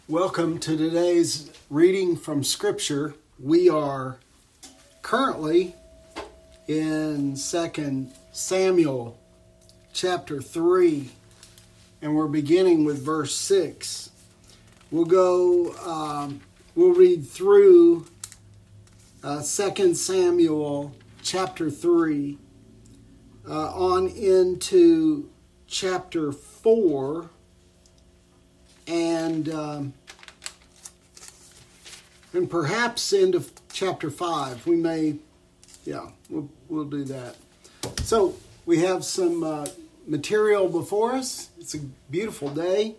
Welcome to today's reading from Scripture. We are currently in 2 Samuel chapter 3, and we're beginning with verse 6. We'll read through 2 Samuel chapter 3 on into chapter 4 and perhaps into chapter 5. We may, we'll do that. So we have some material before us. It's a beautiful day.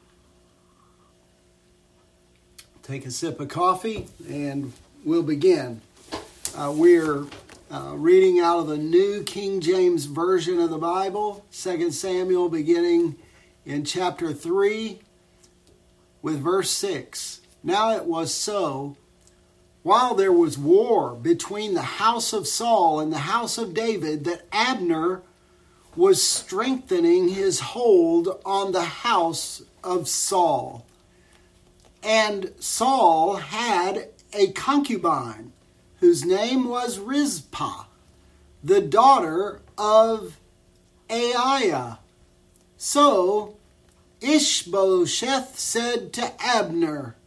Take a sip of coffee and we'll begin. We're reading out of the New King James Version of the Bible, 2 Samuel, beginning in chapter 3 with verse 6. Now it was so, while there was war between the house of Saul and the house of David, that Abner was strengthening his hold on the house of Saul. And Saul had a concubine whose name was Rizpah, the daughter of Aiah. So Ishbosheth said to Abner,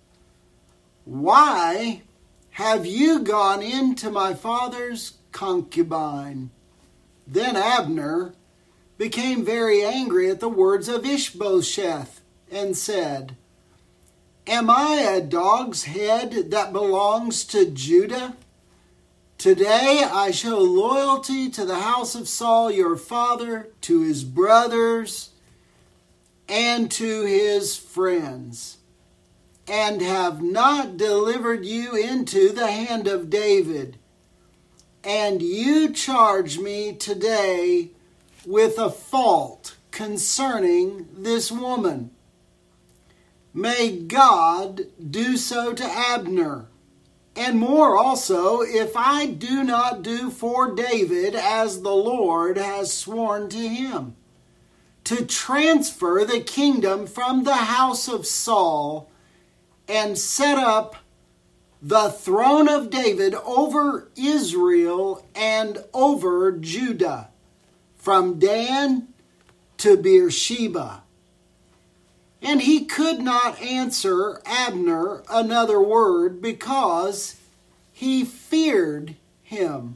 "Why have you gone into my father's concubine?" Then Abner became very angry at the words of Ishbosheth and said, "Am I a dog's head that belongs to Judah? Today I show loyalty to the house of Saul your father, to his brothers, and to his friends, and have not delivered you into the hand of David. And you charge me today with a fault concerning this woman. May God do so to Abner, and more also, if I do not do for David as the Lord has sworn to him, to transfer the kingdom from the house of Saul and set up the throne of David over Israel and over Judah, from Dan to Beersheba." And he could not answer Abner another word because he feared him.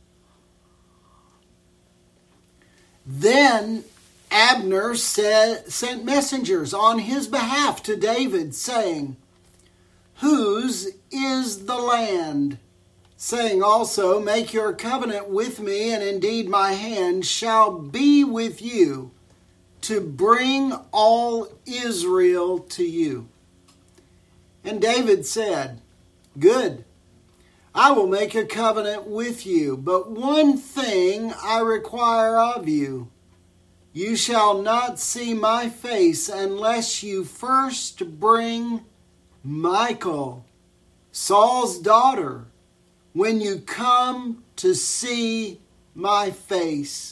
Then Abner sent messengers on his behalf to David, saying, "Whose is the land?" Saying also, "Make your covenant with me, and indeed my hand shall be with you, to bring all Israel to you." And David said, "Good, I will make a covenant with you, but one thing I require of you. You shall not see my face unless you first bring Michal, Saul's daughter, when you come to see my face."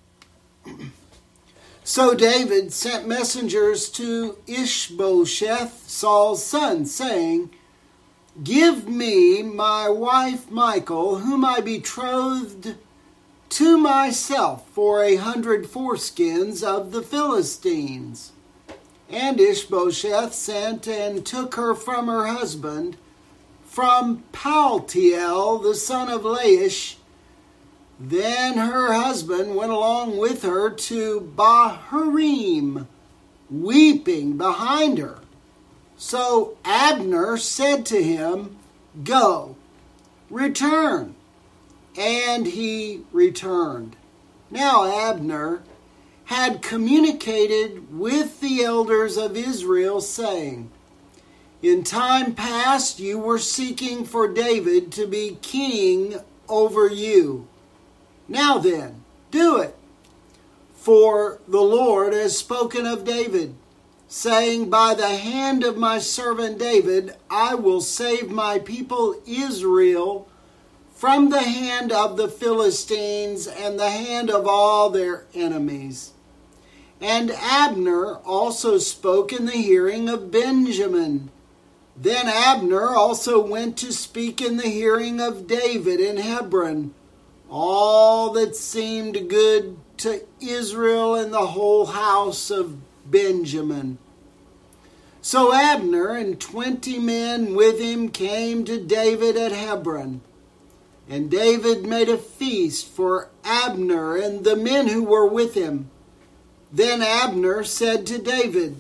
So David sent messengers to Ishbosheth, Saul's son, saying, "Give me my wife Michal, whom I betrothed to myself for 100 foreskins of the Philistines." And Ishbosheth sent and took her from her husband, from Paltiel, the son of Laish. Then her husband went along with her to Bahurim, weeping behind her. So Abner said to him, "Go, return." And he returned. Now Abner had communicated with the elders of Israel, saying, "In time past you were seeking for David to be king over you. Now then, do it. For the Lord has spoken of David, saying, by the hand of my servant David, I will save my people Israel from the hand of the Philistines and the hand of all their enemies." And Abner also spoke in the hearing of Benjamin, Then Abner also went to speak in the hearing of David in Hebron all that seemed good to Israel and the whole house of Benjamin. So Abner and 20 men with him came to David at Hebron. And David made a feast for Abner and the men who were with him. Then Abner said to David,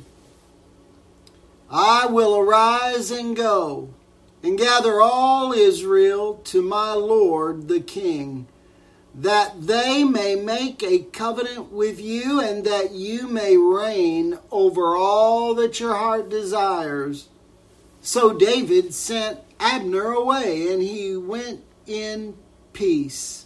I will arise and go and gather all Israel to my lord the king, that they may make a covenant with you and that you may reign over all that your heart desires. So David sent Abner away, and he went in peace.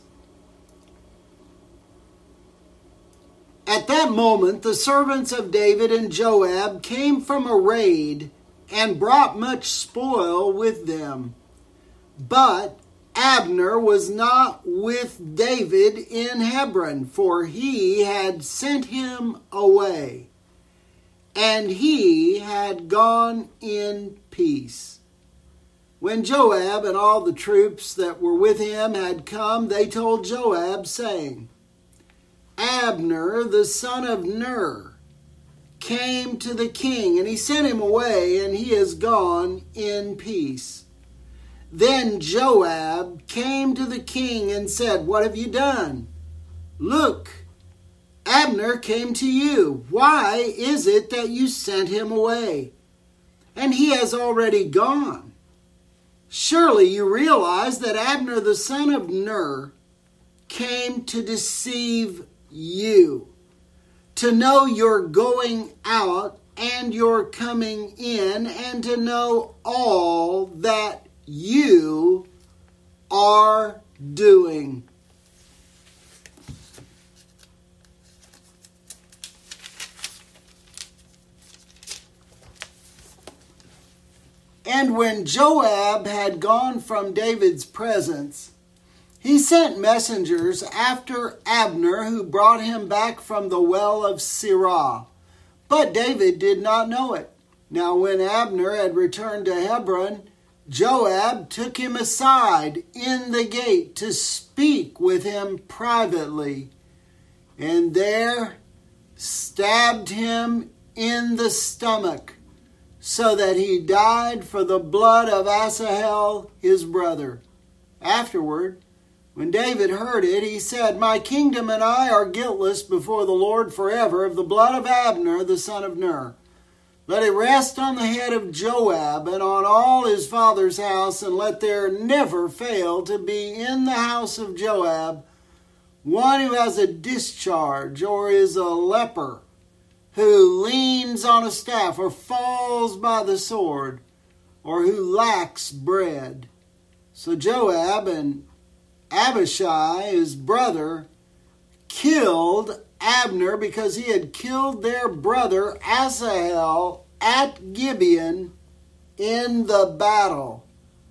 At that moment, the servants of David and Joab came from a raid and brought much spoil with them. But Abner was not with David in Hebron, for he had sent him away, and he had gone in peace. When Joab and all the troops that were with him had come, they told Joab, saying, Abner, the son of Ner, came to the king, and he sent him away, and he is gone in peace. Then Joab came to the king and said, What have you done? Look, Abner came to you. Why is it that you sent him away? And he has already gone. Surely you realize that Abner the son of Ner came to deceive you, to know your going out and your coming in, and to know all that you are doing. And when Joab had gone from David's presence, he sent messengers after Abner, who brought him back from the well of Sirah. But David did not know it. Now when Abner had returned to Hebron, Joab took him aside in the gate to speak with him privately, and there stabbed him in the stomach, so that he died for the blood of Asahel his brother. Afterward, when David heard it, he said, My kingdom and I are guiltless before the Lord forever of the blood of Abner the son of Ner. Let it rest on the head of Joab and on all his father's house, and let there never fail to be in the house of Joab one who has a discharge or is a leper, who leans on a staff or falls by the sword, or who lacks bread. So Joab and Abishai, his brother, killed Abner because he had killed their brother Asahel at Gibeon in the battle.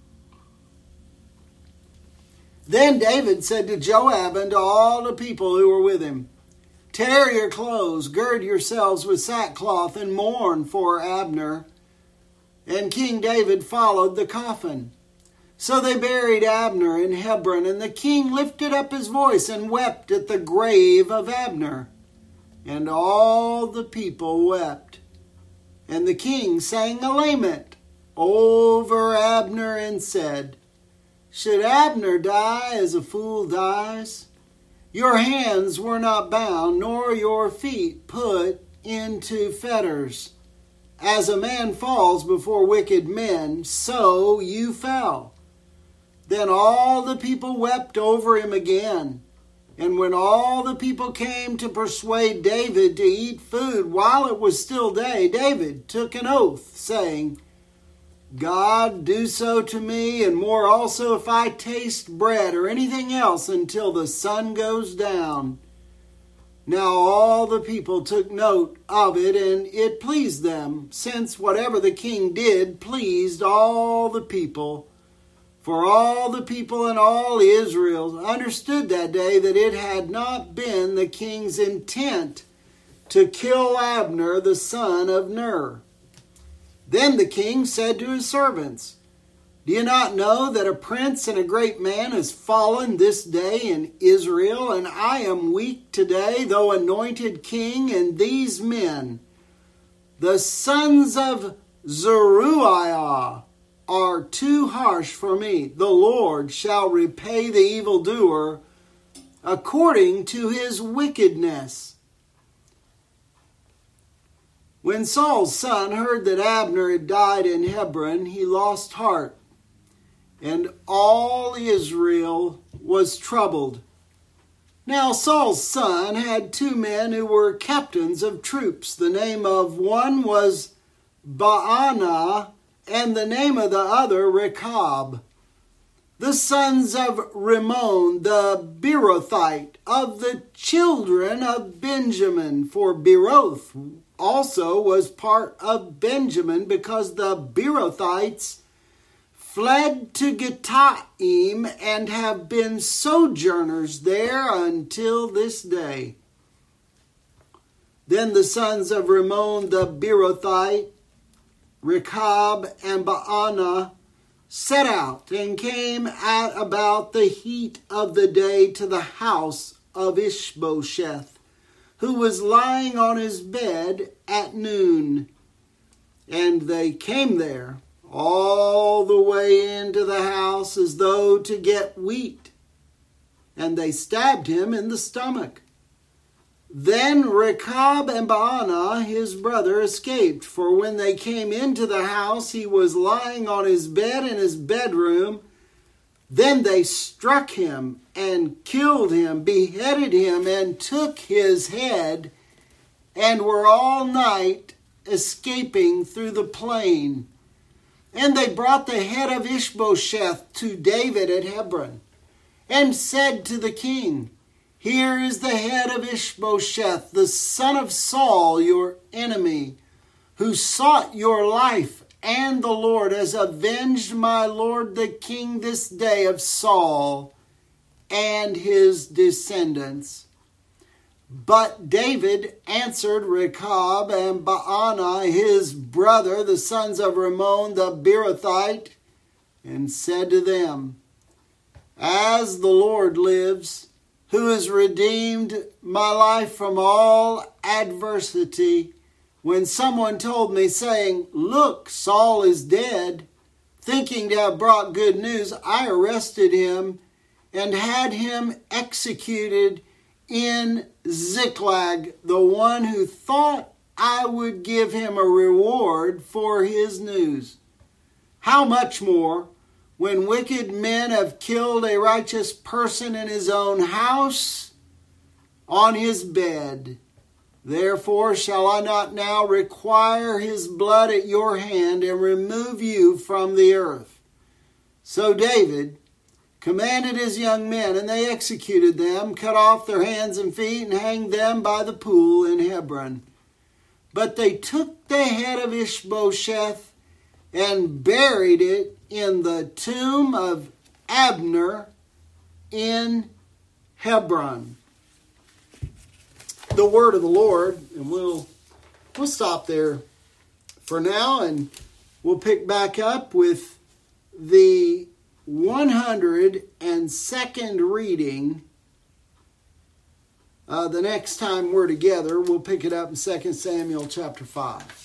Then David said to Joab and to all the people who were with him, Tear your clothes, gird yourselves with sackcloth, and mourn for Abner. And King David followed the coffin. So they buried Abner in Hebron, and the king lifted up his voice and wept at the grave of Abner. And all the people wept. And the king sang a lament over Abner and said, Should Abner die as a fool dies? Your hands were not bound, nor your feet put into fetters. As a man falls before wicked men, so you fell. Then all the people wept over him again. And when all the people came to persuade David to eat food while it was still day, David took an oath, saying, God, do so to me, and more also if I taste bread or anything else until the sun goes down. Now all the people took note of it, and it pleased them, since whatever the king did pleased all the people. For all the people and all Israel understood that day that it had not been the king's intent to kill Abner the son of Ner. Then the king said to his servants, "Do you not know that a prince and a great man has fallen this day in Israel, and I am weak today, though anointed king, and these men, the sons of Zeruiah, are too harsh for me. The Lord shall repay the evildoer according to his wickedness." When Saul's son heard that Abner had died in Hebron, he lost heart, and all Israel was troubled. Now Saul's son had two men who were captains of troops. The name of one was Baanah, and the name of the other Rechab. The sons of Rimmon the Beerothite, of the children of Benjamin, for Beeroth also was part of Benjamin, because the Beerothites fled to Gittaim and have been sojourners there until this day. Then the sons of Rimmon the Beerothite, Rechab and Baanah, set out and came at about the heat of the day to the house of Ishbosheth, who was lying on his bed at noon. And they came there all the way into the house as though to get wheat, and they stabbed him in the stomach. Then Rechab and Baanah, his brother, escaped, for when they came into the house, he was lying on his bed in his bedroom. Then they struck him and killed him, beheaded him, and took his head, and were all night escaping through the plain. And they brought the head of Ishbosheth to David at Hebron, and said to the king, "Here is the head of Ishbosheth, the son of Saul, your enemy, who sought your life, and the Lord has avenged my lord the king this day of Saul and his descendants." But David answered Rechab and Baanah, his brother, the sons of Rimmon the Beerothite, and said to them, "As the Lord lives, who has redeemed my life from all adversity, when someone told me, saying, 'Look, Saul is dead,' thinking to have brought good news, I arrested him and had him executed in Ziklag, the one who thought I would give him a reward for his news. How much more, when wicked men have killed a righteous person in his own house, on his bed? Therefore shall I not now require his blood at your hand, and remove you from the earth?" So David commanded his young men, and they executed them, cut off their hands and feet, and hanged them by the pool in Hebron. But they took the head of Ishbosheth and buried it in the tomb of Abner in Hebron. The word of the Lord, and we'll stop there for now, and we'll pick back up with the 102nd reading the next time we're together. We'll pick it up in 2 Samuel chapter 5.